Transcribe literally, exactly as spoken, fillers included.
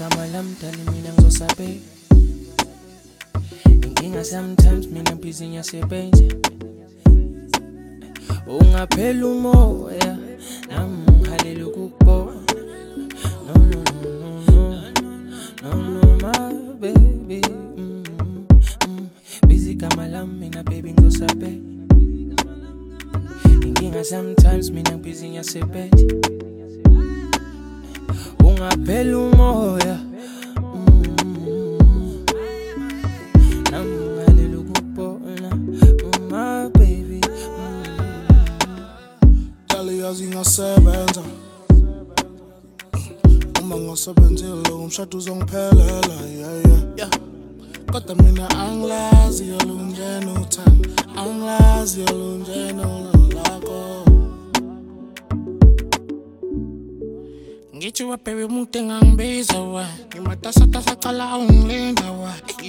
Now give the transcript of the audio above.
igama lami dali mina ngizosabe. Inkinga sometimes mina busy ngiyasebenza. Ungaphela umoya nami ngihalela ukukubona. No no no no no no my baby. Mm, mm. Busy igama lami mina baby ngizosabe. Inkinga sometimes mina busy ngiyasebenza. Ungaphela umoya nami ngihalela ukukubona. My baby. Dali yazi ngasebenza uma ngasebenzile umshado uzongiphelela yeah yeah kodwa mina angilazi yolunjena uthando angilazi yolunjena lakho ngithi wa baby umuntu engangibiza wa ngimatasa tasa cala ungilinda wa